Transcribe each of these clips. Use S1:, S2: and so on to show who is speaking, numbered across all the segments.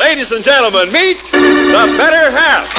S1: Ladies and gentlemen, meet the better half.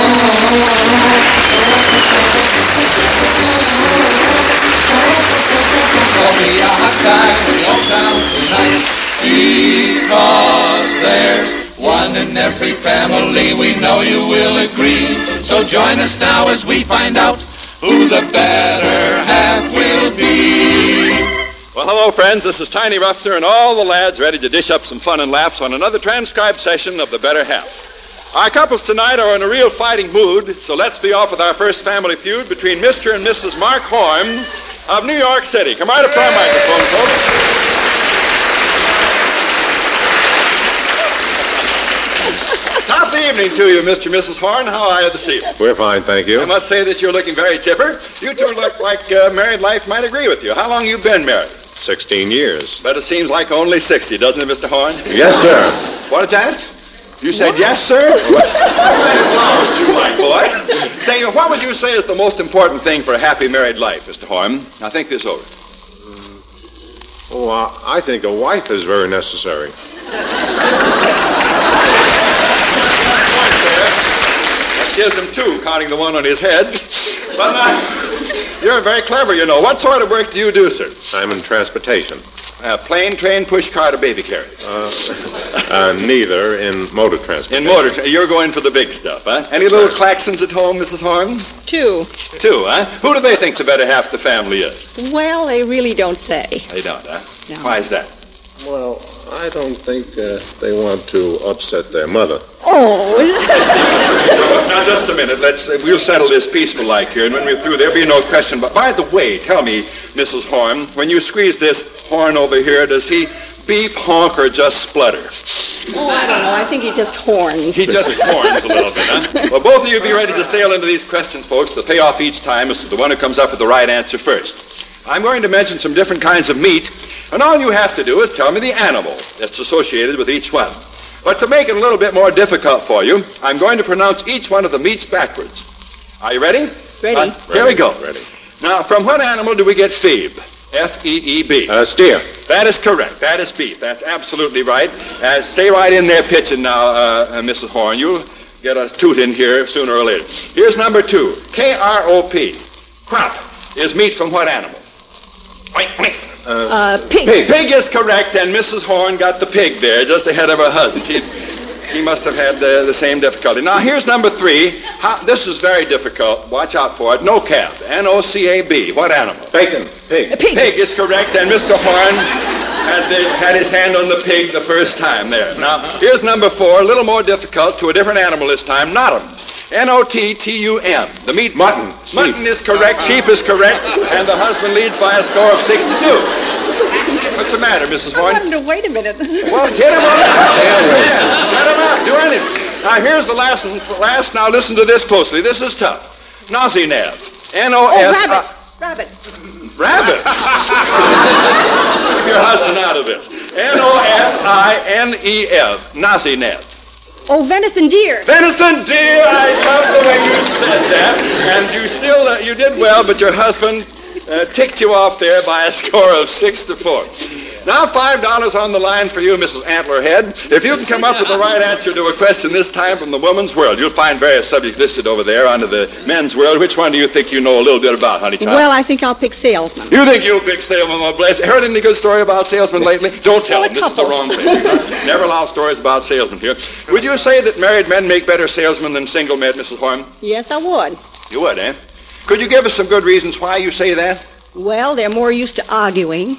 S2: Gonna be a hot time in your town tonight, because there's one in every family. We know you will agree. So join us now as we find out who the better half will be.
S1: Well, hello, friends. This is Tiny Ruffner and all the lads ready to dish up some fun and laughs on another transcribed session of The Better Half. Our couples tonight are in a real fighting mood, so let's be off with our first family feud between Mr. and Mrs. Mark Horn of New York City. Come right up to our microphone, folks. Top of the evening to you, Mr. and Mrs. Horn. How are you this evening?
S3: We're fine, thank you.
S1: I must say this, you're looking very chipper. You two look like married life might agree with you. How long you been married?
S3: 16 years.
S1: But it seems like only 60, doesn't it, Mr. Horn?
S3: Yes, sir.
S1: What is that? You said yes, sir? What kind of flowers do you like, boy? Say, what would you say is the most important thing for a happy married life, Mr. Horn? Now think this over.
S3: I think a wife is very necessary.
S1: That gives him two, counting the one on his head. But you're very clever, you know. What sort of work do you do, sir?
S3: I'm in transportation.
S1: Plane, train, push cart, or baby carriage?
S3: Neither in motor transportation.
S1: In motor, you're going for the big stuff, huh? Any little claxons at home, Mrs. Horn?
S4: Two.
S1: Two, huh? Who do they think the better half of the family is?
S4: Well, they really don't say.
S1: They don't, huh?
S4: No.
S1: Why is that?
S3: Well, I don't think they want to upset their mother.
S4: Oh.
S1: Now, just a minute. We'll settle this peaceful-like here, and when we're through, there'll be no question. But by the way, tell me, Mrs. Horn, when you squeeze this horn over here, does he beep, honk, or just splutter?
S4: Oh, I don't know. I think he just horns.
S1: He just horns a little bit, huh? Well, both of you be ready to sail into these questions, folks. The payoff each time is to the one who comes up with the right answer first. I'm going to mention some different kinds of meat, and all you have to do is tell me the animal that's associated with each one. But to make it a little bit more difficult for you, I'm going to pronounce each one of the meats backwards. Are you ready?
S4: Ready.
S1: Here we go.
S3: Ready.
S1: Now, from what animal do we get feeb? F-E-E-B.
S3: Steer.
S1: That is correct. That is beef. That's absolutely right. Stay right in there pitching now, Mrs. Horn. You'll get a toot in here sooner or later. Here's number 2. K-R-O-P. Crop is meat from what animal?
S4: Pig.
S1: Pig is correct, and Mrs. Horn got the pig there just ahead of her husband. He must have had the same difficulty. Now, here's number 3. This is very difficult. Watch out for it. No-cab. N-O-C-A-B. What animal?
S3: Bacon. Pig.
S1: Pig is correct, and Mr. Horn had his hand on the pig the first time there. Now, here's number 4. A little more difficult to a different animal this time. Notum. N-O-T-T-U-M. The meat.
S3: Mutton.
S1: Mutton is correct. Sheep is correct. And the husband leads by a score of 6-2. What's the matter, Mrs. Horn?
S4: I wanted to wait a minute.
S1: Well, get him on. Shut him up. Do anything. Now, here's the last one. Now, listen to this closely. This is tough. Nosinab. N-O-S...
S4: Rabbit.
S1: Rabbit? Keep your husband out of this. N-O-S-I-N-E-F. Nosinab.
S4: Oh, venison deer.
S1: Venison deer. I love the way you said that. And you did well, but your husband ticked you off there by a score of 6-4. Now $5 on the line for you, Mrs. Antlerhead. If you can come up with the right answer to a question this time from the woman's world, you'll find various subjects listed over there under the men's world. Which one do you think you know a little bit about, honey child?
S4: Well, I think I'll pick salesman.
S1: You think you'll pick salesman? Oh, bless. Heard any good story about salesmen lately? Don't tell them. This is the wrong thing. Never allow stories about salesmen here. Would you say that married men make better salesmen than single men, Mrs. Horn?
S4: Yes, I would.
S1: You would, eh? Could you give us some good reasons why you say that?
S4: Well, they're more used to arguing.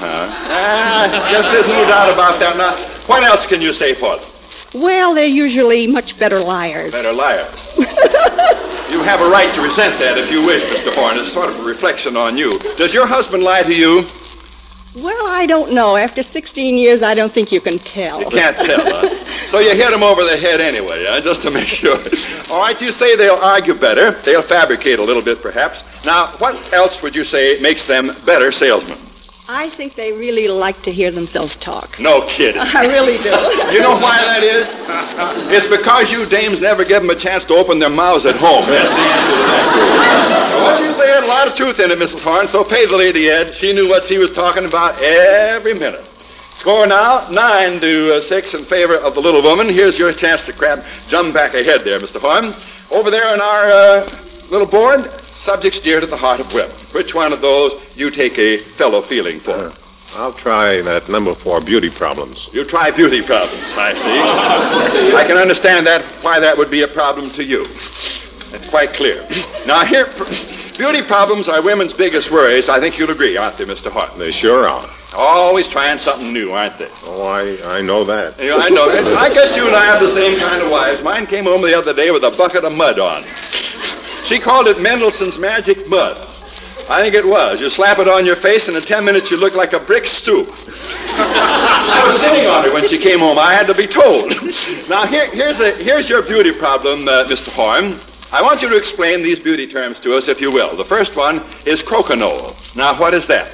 S1: Just there's no doubt about that. Now, what else can you say for them?
S4: Well, they're usually much better liars.
S1: Better liars. You have a right to resent that if you wish, Mr. Horn. It's sort of a reflection on you. Does your husband lie to you?
S4: Well, I don't know. After 16 years, I don't think you can tell.
S1: You can't tell, huh? So you hit him over the head anyway, just to make sure. All right, you say they'll argue better. They'll fabricate a little bit, perhaps. Now, what else would you say makes them better salesmen?
S4: I think they really like to hear themselves talk.
S1: No kidding.
S4: I really do.
S1: You know why that is? It's because you dames never give them a chance to open their mouths at home. That's the answer to that. What you say had a lot of truth in it, Mrs. Horn, so pay the lady Ed. She knew what he was talking about every minute. Score now, 9-6 in favor of the little woman. Here's your chance to jump back ahead there, Mr. Horn. Over there on our little board, subjects dear to the heart of women. Which one of those you take a fellow feeling for?
S3: I'll try that number 4, beauty problems.
S1: You try beauty problems, I see. I can understand why that would be a problem to you. That's quite clear. Now here, beauty problems are women's biggest worries. I think you'll agree, aren't they, Mr. Horton?
S3: They sure are.
S1: Always trying something new, aren't they?
S3: Oh, I know that.
S1: Yeah, I know. I guess you and I have the same kind of wives. Mine came home the other day with a bucket of mud on. She called it Mendelssohn's Magic Mud. I think it was. You slap it on your face, and in 10 minutes you look like a brick stoop. I was sitting on her when she came home. I had to be told. Now, here's your beauty problem, Mr. Horn. I want you to explain these beauty terms to us, if you will. The first one is crokinole. Now, what is that?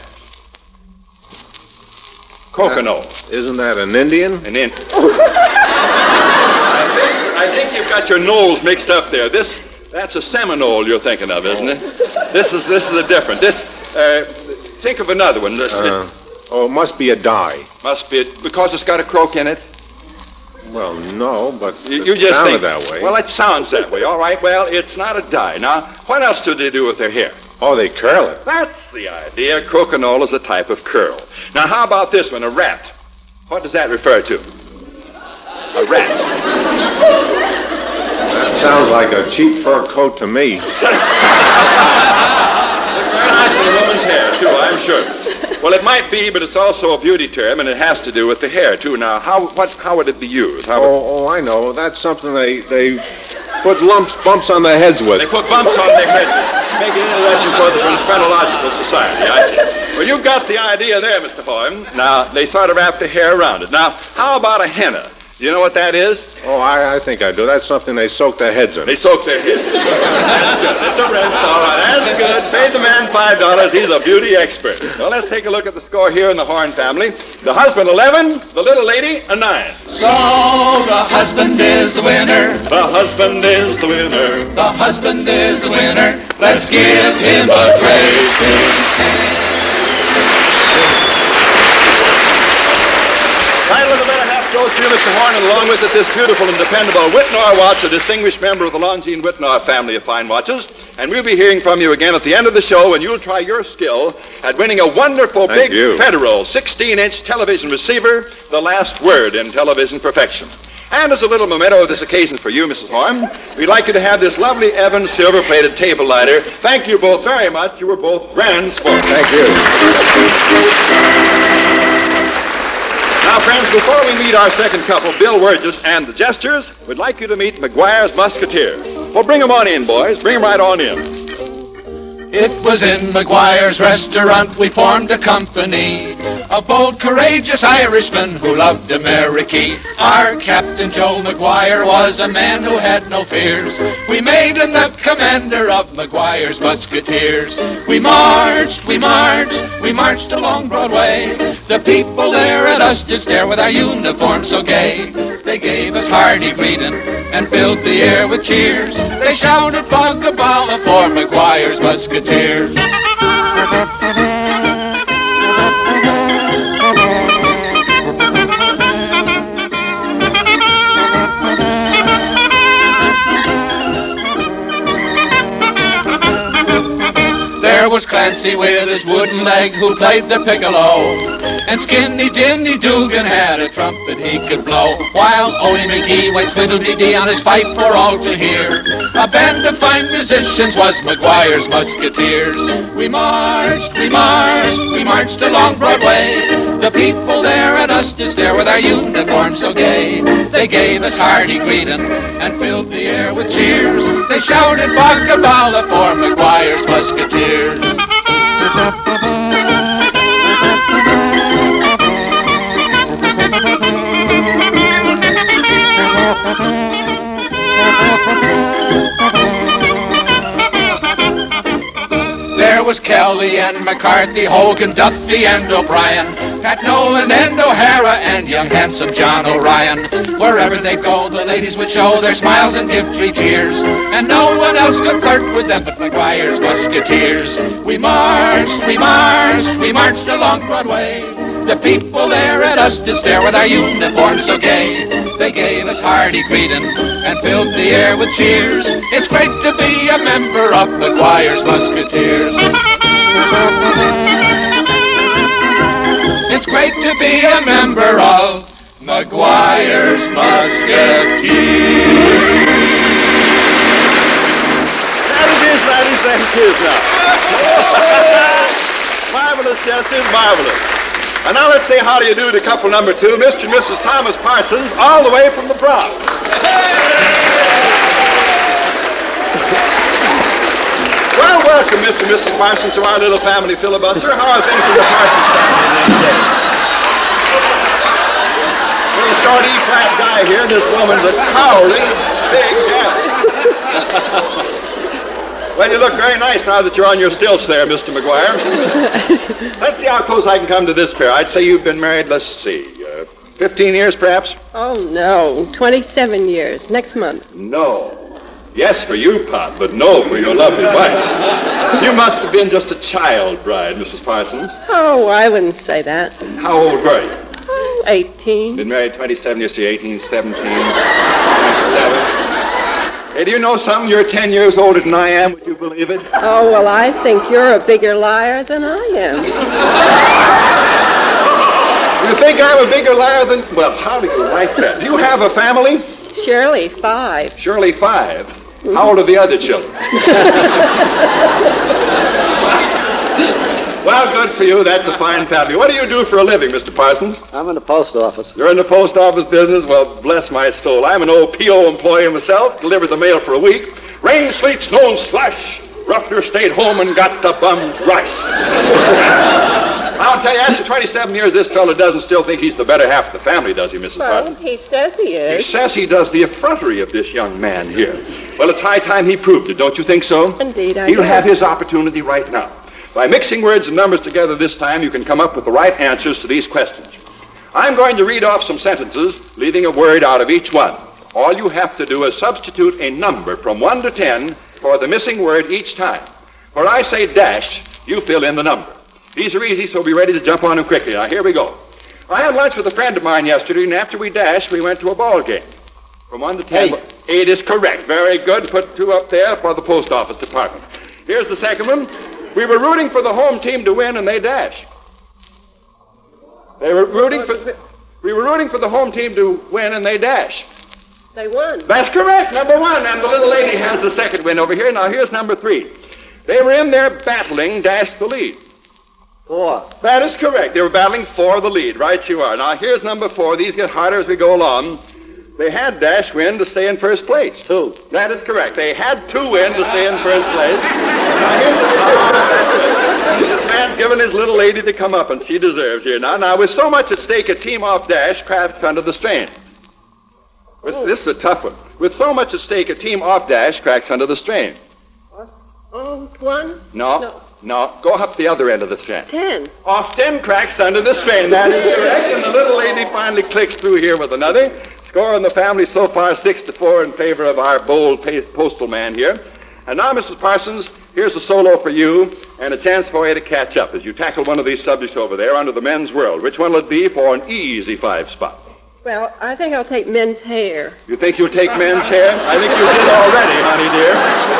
S1: Crokinole.
S3: Isn't that an Indian?
S1: An Indian. I think you've got your knolls mixed up there. That's a Seminole you're thinking of, isn't it? This is a different. Think of another one.
S3: It must be a dye.
S1: Must be because it's got a croak in it.
S3: Well, no, but
S1: you just
S3: sounded
S1: think
S3: that way.
S1: Well, it sounds that way. All right. Well, it's not a dye. Now, what else do they do with their hair?
S3: Oh, they curl it.
S1: That's the idea. Crokinole is a type of curl. Now, how about this one? A rat. What does that refer to? A rat.
S3: That sounds like a cheap fur coat to me.
S1: Look very nice in a woman's hair, too, I'm sure. Well, it might be, but it's also a beauty term, and it has to do with the hair, too. Now, how would it be used?
S3: I know. That's something they put bumps on their heads with.
S1: They put bumps on their heads, make it interesting for the Phrenological Society, I see. Well, you've got the idea there, Mr. Hoyne. Now, they sort of wrap the hair around it. Now, how about a henna? You know what that is?
S3: Oh, I think I do. That's something they soak their heads in.
S1: They soak their heads. That's good. It's a rinse, all right. That's good. Pay the man $5. He's a beauty expert. Well, let's take a look at the score here in the Horn family. The husband, 11. The little lady, a 9.
S2: So the husband is the winner.
S1: The husband is the winner.
S2: The husband is the winner. Let's give him a great big hand.
S1: Title of the better half goes to you, Mr. Horn, and along with it, this beautiful and dependable Whitnor watch, a distinguished member of the Longines Whitnor family of fine watches. And we'll be hearing from you again at the end of the show, and you'll try your skill at winning a wonderful big Federal 16-inch television receiver, the last word in television perfection. And as a little memento of this occasion for you, Mrs. Horn, we'd like you to have this lovely Evans silver-plated table lighter. Thank you both very much. You were both grand sports.
S3: Thank you.
S1: Now, friends, before we meet our second couple, Bill Wurgis and the Jesters, we'd like you to meet McGuire's Musketeers. Well, bring them on in, boys. Bring them right on in.
S2: It was in McGuire's restaurant we formed a company of bold, courageous Irishmen who loved America. Our Captain Joe McGuire was a man who had no fears. We made him the commander of McGuire's Musketeers. We marched along Broadway. The people there at us did stare with our uniforms so gay. They gave us hearty greeting and filled the air with cheers. They shouted Bogabala for McGuire's Musketeers. There was Clancy with his wooden leg who played the piccolo, and Skinny Dinny Dugan had a trumpet he could blow, while Odie McGee went twiddle-dee-dee on his pipe for all to hear. A band of fine musicians was McGuire's Musketeers. We marched along Broadway. The people there at us did stare with our uniforms so gay. They gave us hearty greeting and filled the air with cheers. They shouted Bogabala for McGuire's Musketeers. There was Kelly and McCarthy, Hogan, Duffy and O'Brien, Pat Nolan and O'Hara and young handsome John O'Ryan. Wherever they'd go, the ladies would show their smiles and give 3 cheers, and no one else could flirt with them but McGuire's Musketeers. We marched along Broadway. The people there at us did stare with our uniforms so gay. They gave us hearty greeting and filled the air with cheers. It's great to be a member of McGuire's Musketeers. It's great to be a member of McGuire's Musketeers.
S1: Ladies and cheers now. Marvelous, Chester, marvelous. And now let's say how do you do to couple number 2, Mr. and Mrs. Thomas Parsons, all the way from the Bronx. Well, welcome, Mr. and Mrs. Parsons, to our little family filibuster. How are things in the Parsons family these days? Little short E-flat guy here, this woman's a towering big gal. Well, you look very nice now that you're on your stilts there, Mr. McGuire. Let's see how close I can come to this pair. I'd say you've been married, let's see, 15 years perhaps?
S5: Oh, no, 27 years, next month.
S1: No. Yes for you, Pop, but no for your lovely wife. You must have been just a child bride, Mrs. Parsons.
S5: Oh, I wouldn't say that.
S1: How old were you?
S5: Oh, 18.
S1: Been married 27 years, 18, 17, 27. Hey, do you know something? You're 10 years older than I am. Would you believe it?
S5: Oh, well, I think you're a bigger liar than I am.
S1: You think I'm a bigger liar than... Well, how do you like that? Do you have a family?
S5: Shirley, 5.
S1: Shirley, 5. How old are the other children? Well, good for you. That's a fine family. What do you do for a living, Mr. Parsons?
S6: I'm in the post office.
S1: You're in the post office business? Well, bless my soul. I'm an old P.O. employee myself. Delivered the mail for a week. Rain, sleet, snow, and slush. Ruffner stayed home and got the bum rush. I'll tell you, after 27 years, this fella doesn't still think he's the better half of the family, does he, Mrs.
S5: Well,
S1: Parsons?
S5: he says he
S1: He
S5: is.
S1: says he does. The effrontery of this young man here. Well, it's high time he proved it, don't you think so?
S5: Indeed, I
S1: He'll
S5: do.
S1: have his opportunity right now. By mixing words and numbers together this time, you can come up with the right answers to these questions. I'm going to read off some sentences, leaving a word out of each one. All you have to do is substitute a number from 1 to 10 for the missing word each time. Where I say dash, you fill in the number. These are easy, so be ready to jump on them quickly. Now, here we go. I had lunch with a friend of mine yesterday, and after we dashed, we went to a ball game. From 1 to 10.
S6: 8.
S1: 8 is correct. Very good. Put 2 up there for the post office department. Here's the second one. We were rooting for the home team to win, and they dashed. We were rooting for the home team to win, and they dashed.
S5: They won.
S1: That's correct, number 1. And the little lady has the second win over here. Now, here's number 3. They were in there battling, dashed the lead.
S6: 4.
S1: That is correct. They were battling for the lead. Right you are. Now, here's number 4. These get harder as we go along. They had dash win to stay in first place.
S6: 2.
S1: That is correct. They had to win to stay in first place. Now, here's this man's given his little lady to come up, and she deserves here. Now, with so much at stake, a team off dash cracks under the strain. This is a tough one. With so much at stake, a team off dash cracks under the strain.
S5: Oh, 1?
S1: No. Go up the other end of the strain.
S5: 10.
S1: Off 10 cracks under the strain. That is correct. And the little lady finally clicks through here with another. Score in the family so far 6-4 in favor of our bold postal man here. And now, Mrs. Parsons, here's a solo for you and a chance for you to catch up as you tackle one of these subjects over there under the men's world. Which one will it be for an easy 5 spot?
S5: Well, I think I'll take men's hair.
S1: You think you'll take men's hair? I think you did already, honey dear.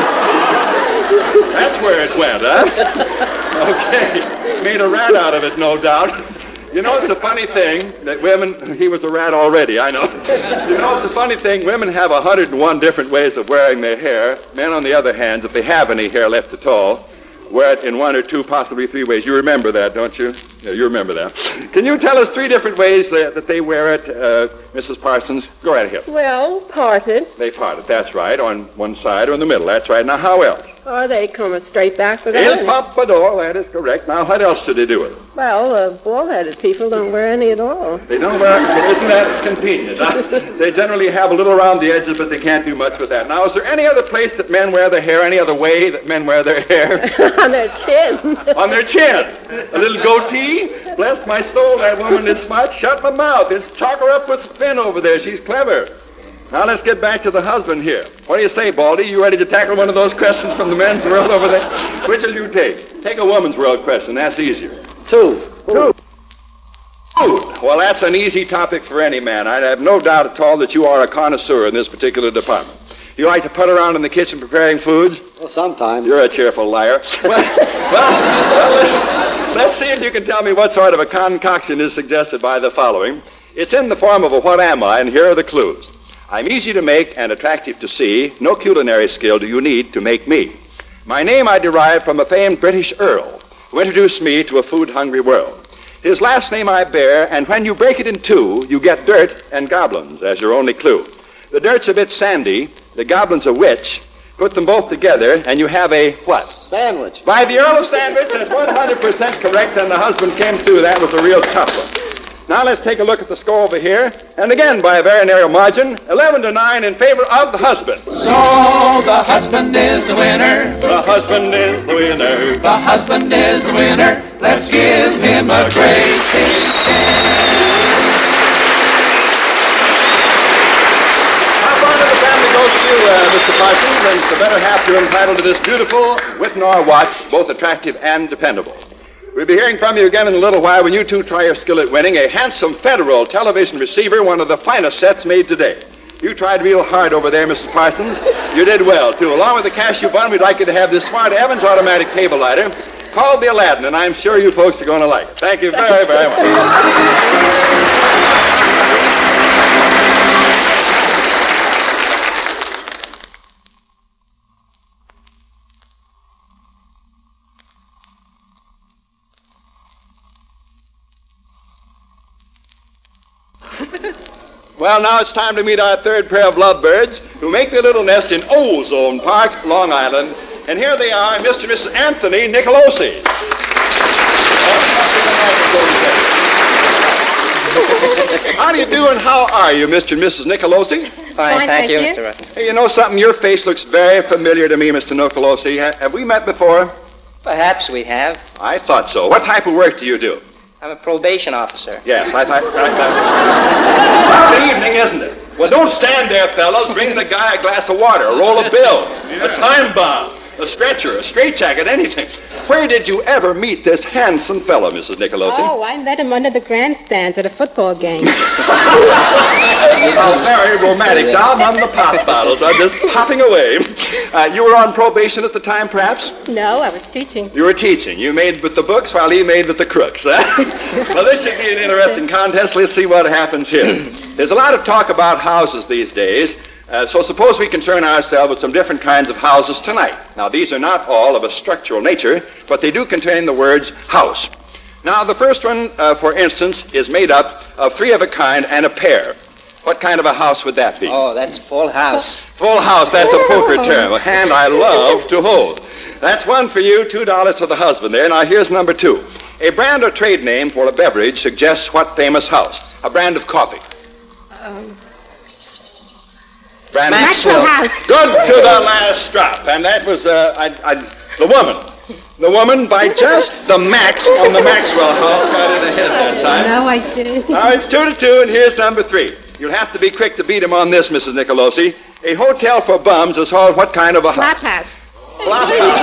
S1: That's where it went, huh? Okay. Made a rat out of it, no doubt. You know, it's a funny thing that women... He was a rat already, I know. You know, it's a funny thing. Women have 101 different ways of wearing their hair. Men, on the other hand, if they have any hair left at all, wear it in 1 or 2, possibly 3 ways. You remember that, don't you? Yeah, you remember that. Can you tell us 3 different ways that they wear it, Mrs. Parsons? Go right ahead.
S5: Well, parted.
S1: They part it, that's right, on one side or in the middle, that's right. Now, how else?
S5: Or they come straight back with
S1: El
S5: it.
S1: Papador, that is correct. Now, what else do they do it?
S5: Well, bald-headed people don't wear any at all.
S1: They don't wear, isn't that convenient? Huh? They generally have a little around the edges, but they can't do much with that. Now, is there any other place that men wear their hair, any other way that men wear their hair?
S5: On their chin.
S1: On their chin. A little goatee? Bless my soul, that woman is smart. Shut my mouth. It's chalk her up with Finn over there. She's clever. Now let's get back to the husband here. What do you say, Baldy? You ready to tackle one of those questions from the men's world over there? Which will you take? Take a woman's world question. That's easier.
S6: 2.
S1: Food. Well, that's an easy topic for any man. I have no doubt at all that you are a connoisseur in this particular department. You like to put around in the kitchen preparing foods?
S6: Well, sometimes.
S1: You're a cheerful liar. Let's see if you can tell me what sort of a concoction is suggested by the following. It's in the form of a what am I, and here are the clues. I'm easy to make and attractive to see. No culinary skill do you need to make me. My name I derived from a famed British earl who introduced me to a food-hungry world. His last name I bear, and when you break it in two, you get dirt and goblins as your only clue. The dirt's a bit sandy, the goblin's a witch. Put them both together, and you have a what?
S6: Sandwich.
S1: By the Earl of Sandwich, that's 100% correct, and the husband came through. That was a real tough one. Now let's take a look at the score over here. And again, by a very narrow margin, 11-9 in favor of the husband.
S2: So the husband is the winner.
S1: The husband is the winner.
S2: The husband is the winner. Let's give him a great big hand.
S1: How far to the family goes to you, Mr. Parsons, and the better half you're entitled to this beautiful Wittnauer watch, both attractive and dependable. We'll be hearing from you again in a little while when you two try your skill at winning a handsome Federal television receiver, one of the finest sets made today. You tried real hard over there, Mrs. Parsons. You did well, too. Along with the cash you won, we'd like you to have this smart Evans automatic table lighter called the Aladdin, and I'm sure you folks are going to like it. Thank you very, very much. Well, now it's time to meet our third pair of lovebirds who make their little nest in Ozone Park, Long Island. And here they are, Mr. and Mrs. Anthony Nicolosi. How do you do and how are you, Mr. and Mrs. Nicolosi?
S7: Fine, thank you, Mr. Russell.
S1: Hey, you know something? Your face looks very familiar to me, Mr. Nicolosi. Have we met before?
S7: Perhaps we have.
S1: I thought so. What type of work do you do?
S7: I'm a probation officer.
S1: Yes, I thought. Well, good evening, isn't it? Well, don't stand there, fellows. Bring the guy a glass of water, a roll of bills, a time bomb, a stretcher, a straitjacket, anything. Where did you ever meet this handsome fellow, Mrs. Nicolosi?
S8: Oh, I met him under the grandstands at a football game.
S1: Oh, very romantic. Down on the pop bottles. I'm just popping away. You were on probation at the time, perhaps?
S8: No, I was teaching.
S1: You were teaching. You made with the books while he made with the crooks, huh? Well, this should be an interesting contest. Let's see what happens here. There's a lot of talk about houses these days. So suppose we concern ourselves with some different kinds of houses tonight. Now, these are not all of a structural nature, but they do contain the words house. Now, the first one, for instance, is made up of three of a kind and a pair. What kind of a house would that be?
S7: Oh, that's full house.
S1: Full house, that's a poker term, a hand I love to hold. That's one for you, $2 for the husband there. Now, here's number two. A brand or trade name for a beverage suggests what famous house? A brand of coffee.
S8: Maxwell House.
S1: Good to the last drop. And that was the woman. The woman, by just the max on the Maxwell House, got it ahead that time.
S8: No, I didn't.
S1: Now, it's 2-2, and here's number three. You'll have to be quick to beat him on this, Mrs. Nicolosi. A hotel for bums is called what kind of a house?
S8: Flop house.
S1: Flop house.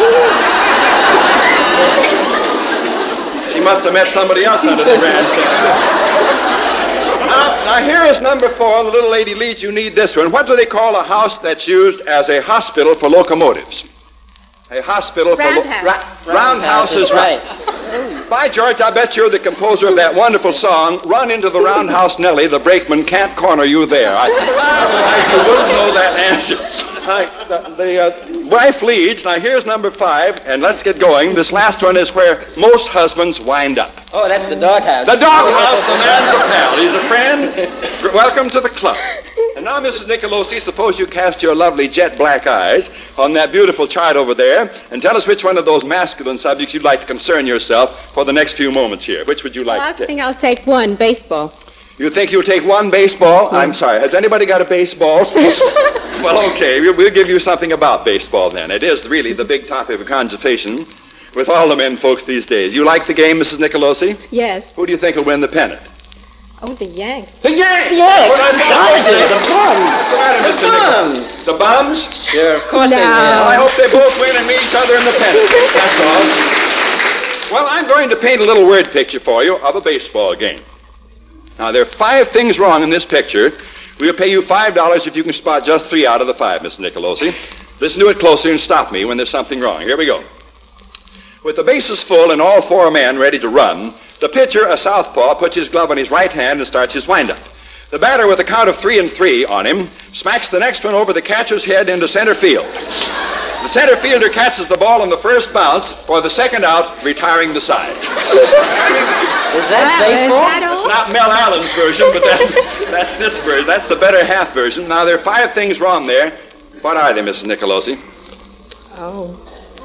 S1: She must have met somebody else under the grandstand. Now, here is number four. The little lady leads you need this one. What do they call a house that's used as a hospital for locomotives? A hospital
S8: Roundhouse.
S1: Roundhouse is right. By George, I bet you're the composer of that wonderful song, Run into the Roundhouse, Nellie, the brakeman can't corner you there. Otherwise, you wouldn't know that answer. The wife leads. Now, here's number five, and let's get going. This last one is where most husbands wind up.
S7: Oh, that's the doghouse.
S1: The doghouse, the man's a pal. He's a friend. Welcome to the club. And now, Mrs. Nicolosi, suppose you cast your lovely jet black eyes on that beautiful chart over there and tell us which one of those masculine subjects you'd like to concern yourself for the next few moments here. Which would you like to take?
S8: I think I'll take one, baseball.
S1: You think you'll take one baseball? I'm sorry. Has anybody got a baseball? Well, okay. We'll give you something about baseball then. It is really the big topic of conversation with all the men folks these days. You like the game, Mrs. Nicolosi?
S8: Yes.
S1: Who do you think will win the pennant?
S8: Oh, the Yanks.
S1: The Yanks!
S7: Yes,
S1: What I
S7: the
S1: What's the matter, Mr. Nicolosi? The bums?
S7: Sure, of course
S8: No.
S7: they will.
S1: I hope they both win and meet each other in the pennant. That's all. Well, I'm going to paint a little word picture for you of a baseball game. Now, there are 5 things wrong in this picture. We'll pay you $5 if you can spot just 3 out of the 5, Mr. Nicolosi. Listen to it closely and stop me when there's something wrong. Here we go. With the bases full and all 4 men ready to run, the pitcher, a southpaw, puts his glove on his right hand and starts his windup. The batter, with a count of 3 and 3 on him, smacks the next one over the catcher's head into center field. The center fielder catches the ball on the first bounce for the second out, retiring the side.
S7: Is that baseball?
S1: It's not Mel Allen's version, but that's this version. That's the better half version. Now, there are 5 things wrong there. What are they, Mrs. Nicolosi?
S8: Oh.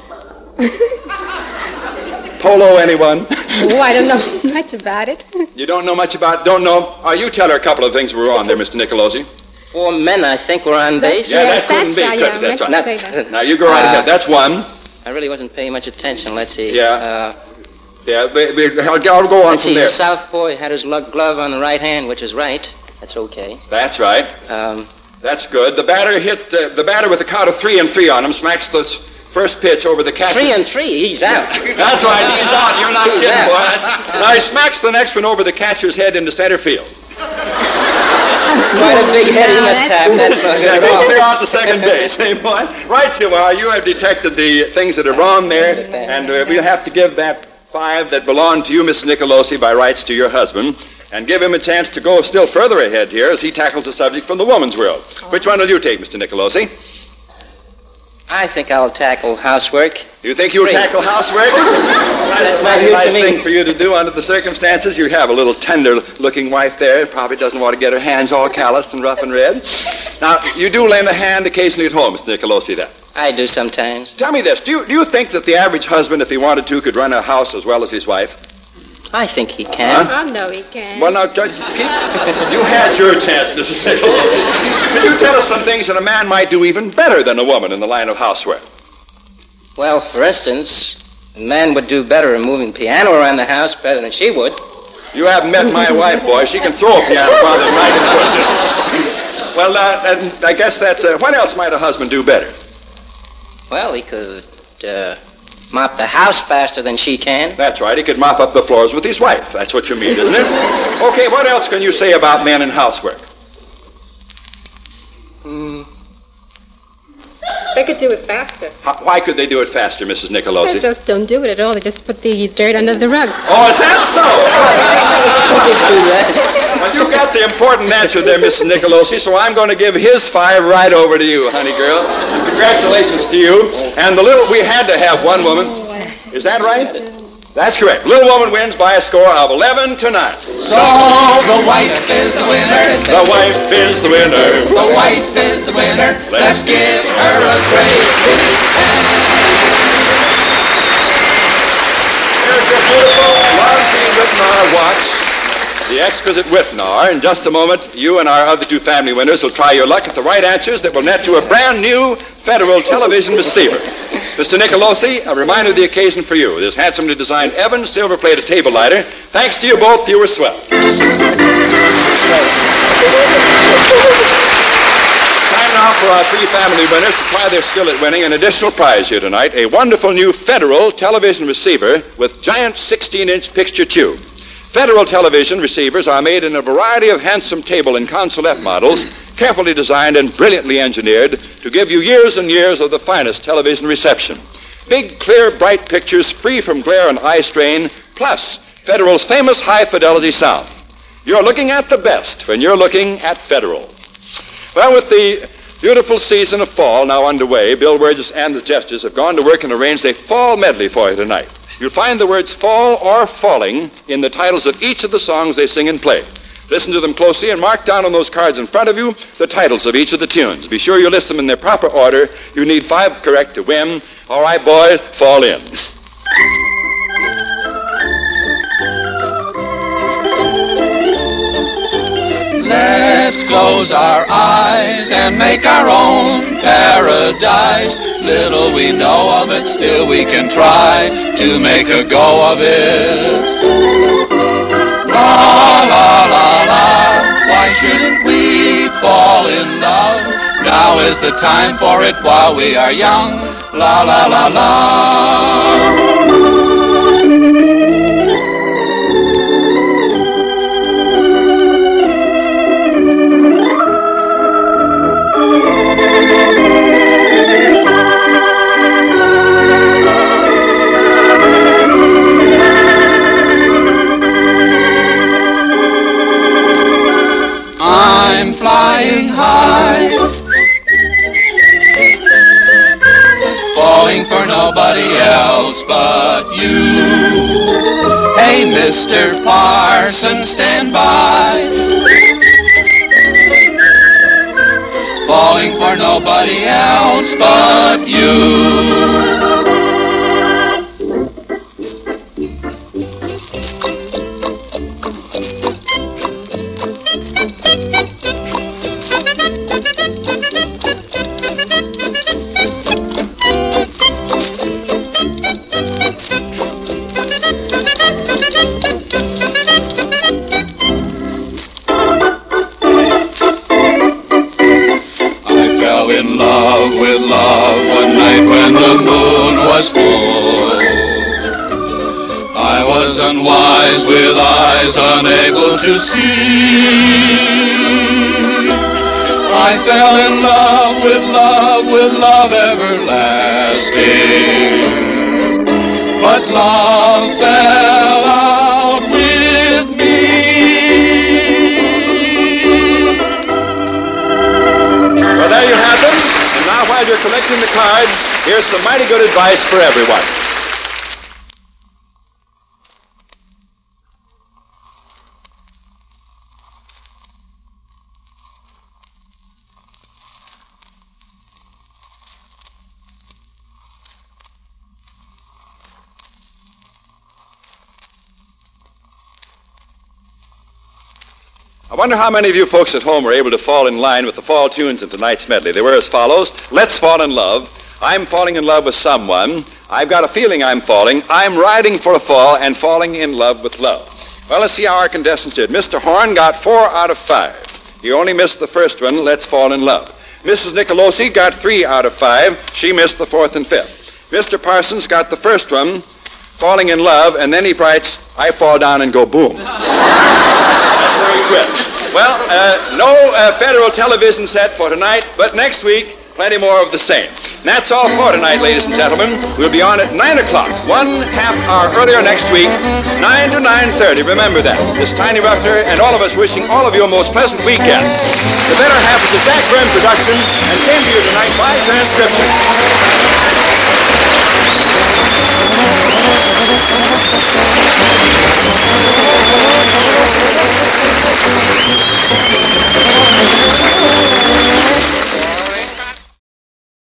S1: Polo, anyone?
S8: Oh, I don't know much about it.
S1: You don't know much about, don't know? You tell her a couple of things were wrong there, Mr. Nicolosi.
S7: 4 men, I think, were on base.
S1: Yeah, that couldn't be.
S8: Right, yeah,
S1: That's
S8: I
S1: right.
S8: meant to say that.
S1: Now, you go right ahead. That's 1.
S7: I really wasn't paying much attention. Let's see.
S1: Yeah. I'll go on
S7: Let's
S1: from
S7: see.
S1: there.
S7: The southpaw had his glove on the right hand, which is right. That's okay.
S1: That's right. That's good. The batter with a count of 3 and 3 on him smacks the first pitch over the catcher.
S7: 3 and 3. He's out.
S1: That's right. He's out. You're not
S7: He's
S1: kidding,
S7: out.
S1: boy. Now he smacks the next one over the catcher's head into center field.
S7: Quite a big head he must have. That's not
S1: Yeah,
S7: good
S1: goes
S7: at
S1: clear
S7: all.
S1: out to second base. Hey, boy. Right you are. You have detected the things that are wrong there, and we'll have to give that 5 that belong to you, Mrs. Nicolosi, by rights to your husband, and give him a chance to go still further ahead here as he tackles the subject from the woman's world. Which one will you take, Mr. Nicolosi?
S7: I think I'll tackle housework.
S1: You think you'll
S7: 3.
S1: tackle housework? That's a
S7: not
S1: very
S7: new to
S1: nice
S7: me.
S1: thing for you to do under the circumstances. You have a little tender-looking wife there. Probably doesn't want to get her hands all calloused and rough and red. Now, you do lend a hand occasionally at home, Mr. Nicolosi, then.
S7: I do sometimes.
S1: Tell me this. Do you think that the average husband, if he wanted to, could run a house as well as his wife?
S7: I think he can.
S8: Oh, no, he can't.
S1: Well, now, Judge, you had your chance, Mrs. Nicolosi. Could you tell us some things that a man might do even better than a woman in the line of housework?
S7: Well, for instance, a man would do better in moving piano around the house better than she would.
S1: You haven't met my wife, boy. She can throw a piano farther than I can push it. Well, and I guess that's... what else might a husband do better?
S7: Well, he could mop the house faster than she can.
S1: That's right. He could mop up the floors with his wife. That's what you mean, isn't it? Okay, what else can you say about men and housework?
S8: They could do it faster.
S1: Why could they do it faster, Mrs.
S8: They
S1: Nicolosi?
S8: just don't do it at all. They just put the dirt under the rug.
S1: Oh, is that so? Well, you got the important answer there, Mrs. Nicolosi, so I'm going to give his 5 right over to you, honey girl. Congratulations to you. And we had to have one woman. Is that right? That's correct. Little woman wins by a score of 11-9.
S2: So the wife is the winner.
S1: The wife is the winner.
S2: The wife is the winner. Let's give her a great big hand.
S1: Here's your beautiful Lonzy Whitnar watch, the exquisite Whitnar. In just a moment, you and our other 2 family winners will try your luck at the right answers that will net you a brand new Federal television receiver. Mr. Nicolosi, a reminder of the occasion for you. This handsomely designed Evans silver-plated table lighter. Thanks to you both, you were swell. Time now for our 3 family winners to try their skill at winning an additional prize here tonight, a wonderful new Federal television receiver with giant 16-inch picture tube. Federal television receivers are made in a variety of handsome table and consolette models, carefully designed and brilliantly engineered to give you years and years of the finest television reception. Big, clear, bright pictures free from glare and eye strain, plus Federal's famous high-fidelity sound. You're looking at the best when you're looking at Federal. Well, with the beautiful season of fall now underway, Bill Burgess and the Jesters have gone to work and arranged a fall medley for you tonight. You'll find the words fall or falling in the titles of each of the songs they sing and play. Listen to them closely and mark down on those cards in front of you the titles of each of the tunes. Be sure you list them in their proper order. You need 5 correct to win. All right, boys, fall in.
S2: Let's close our eyes and make our own paradise. Little we know of it, still we can try to make a go of it. La, la, la, la, why shouldn't we fall in love? Now is the time for it while we are young. La, la, la, la. falling for nobody else but you. Hey, Mr. Parson, stand by, falling for nobody else but you. In love with love one night when the moon was full. I was unwise with eyes unable to see. I fell in love with love everlasting. But love fell out with me.
S1: Well, there you have them. And now while you're collecting the cards, here's some mighty good advice for everyone. I wonder how many of you folks at home were able to fall in line with the fall tunes in tonight's medley. They were as follows. Let's Fall in Love. I'm falling in love with someone. I've got a feeling I'm falling. I'm riding for a fall and falling in love with love. Well, let's see how our contestants did. Mr. Horn got 4 out of 5. He only missed the first one, Let's Fall in Love. Mrs. Nicolosi got 3 out of 5. She missed the 4th and 5th. Mr. Parsons got the first one, Falling in Love, and then he writes, I fall down and go boom. Very good. Well, no federal television set for tonight, but next week, plenty more of the same. And that's all for tonight, ladies and gentlemen. We'll be on at 9 o'clock, 1/2 hour earlier next week, 9 to 9:30. Remember that. This Tiny Ruffner and all of us wishing all of you a most pleasant weekend. The Better Half is a Jack Byrne production and came to you tonight by transcription.